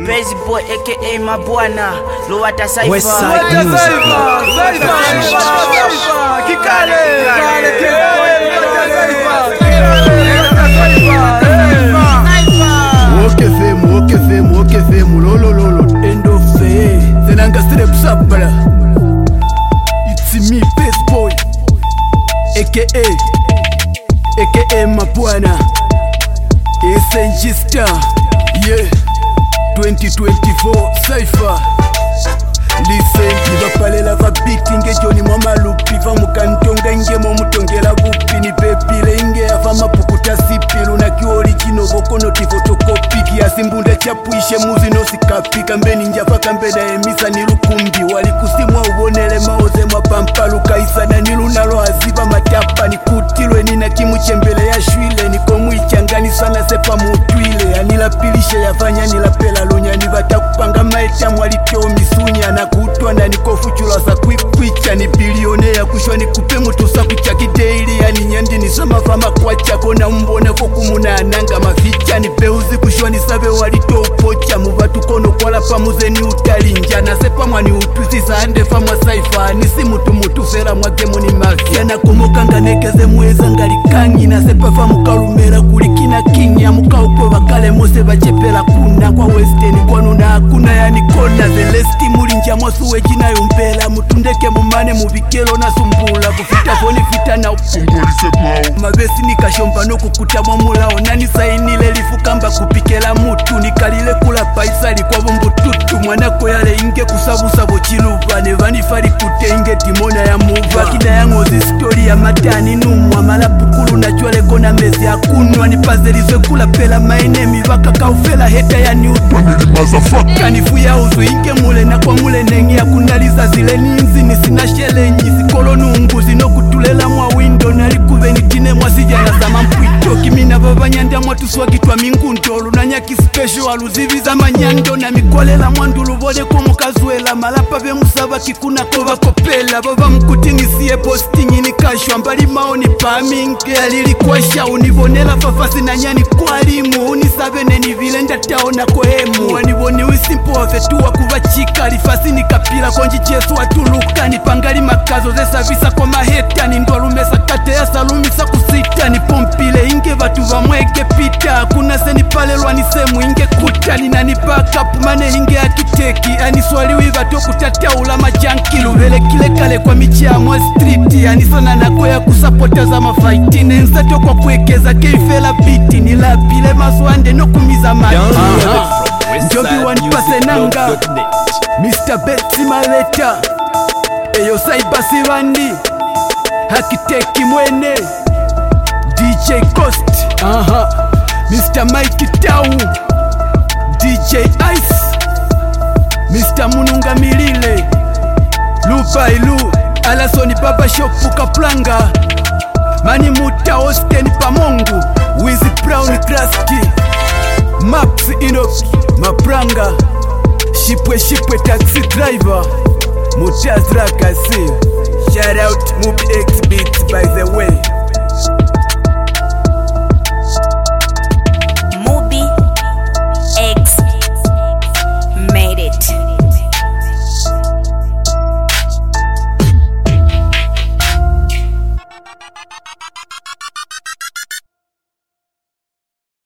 Crazy boy aka Mabwana Luwata Cypher Westside Music Okefemu lolo end of the Zenanga strep sapala. It's me best boy aka Mabwana SNG Star, yeah, 2024 Cypher. Listen, nivapalela vabiti ngejoni mwamalupi vamukantonga inge momutongela bupi ni pepile inge ava mapukuta sipilu na kiorigino vokonoti fotokopi kiasimbunda chapuishe muzi nosikapi kambeni njafa kambeda emisa nilukumbi walikusimwa ubonele maoze mwa pampalu kaisana nilunalo aziva matapa nikutilwe nina kimuchembele ya shwile nikomwichangani sana sepa mutwile anilapilishe yafanya nilapela lunya nivatakupanga maeta mwaliteo misunya na kutwa ndani kofuchula za kwikwicha ni bilionea kushwa ni kupe mutu saku chaki daily yani nyandi ni sama fama kwa chako na mbone fokumuna ananga maficha ni peuzi kushwa ni sabe walito upocha muvatu kono kwa lapa muze ni utalinja na sepa mwani utuzi saande famwa Cypher nisi mutu fera mwagemo ni mafia na kumukanga nekeze mweza ngalikangi na sepa famu kalumera kulikina kinya muka ukwe wakale mose bachepela kuna kwa western kwa nuna hakuna yani kona zelesti mulinja mwasuwe jina yumpela mutundeke mumane mubikelo na sumbula kufita foni fita na upungulise kwao mabesi nikashomba no kukuta mwamulao nani sainile lifukamba kupikela mutu nikalile kula paisali kwa bumbututu mwanako yale inge kusabusa chiluva nevanifari kute inge timona ya muva kida yangozi story ya matani numwa malapukulu na chwaleko na mezi akunwa nipazelize kula pela maenemi vaka kaufela heta ya niutu kanifu ya uzu inge mule na kwa mule nengi ya kunaliza zile ninzi nisina shelenyi zikolo nungu zino kutulela mwa windo nalikuve nitine mwasija na zama mpwito kimina vavanyanda mwatuswa kitwa mingundolu na nyaki special aluziviza manyando na mikolela mwandulu vode kumukazuela malapa ve musaba kikuna kova kopela vava mkutinisiye postingi nikashwa mbali maoni paminge alilikwasha univonela fafasi na nyani kwalimu unisabe neni vile ndataona kohemu wanivoni wisimpo wafetuwa kuvachika lifasi nikapila konji chesu watuluka nipangali makazo zesavisa kwa maheta nindwalumesa kate ya salumisa kusita nipompile inge vatu vamwege pita kuna seni pale lwani semu inge kuta ninanipaka pumane inge akiteki aniswaliwi vato kutataula majanki luvele kile kale kwa michamwa street anisana nako ya kusapota za mafaiti nensato kwa kuekeza keifela biti nilapile maswande no kumiza maji njobi wanipase nanga Mr. Betsy Maleta eyo Cypher Sivandi hakiteki mwene DJ Coast Mr. Mike Tau DJ Ice Mr. Mununga Milile Lupailu Alasoni Baba Shopu Kaplanga Mani Muta Austin Pamongu Wizi Brown Kraski Max Inoki Mapranga Shipwe taxi driver Mutazra Kasi. Shout out Mubi X Beats by the way.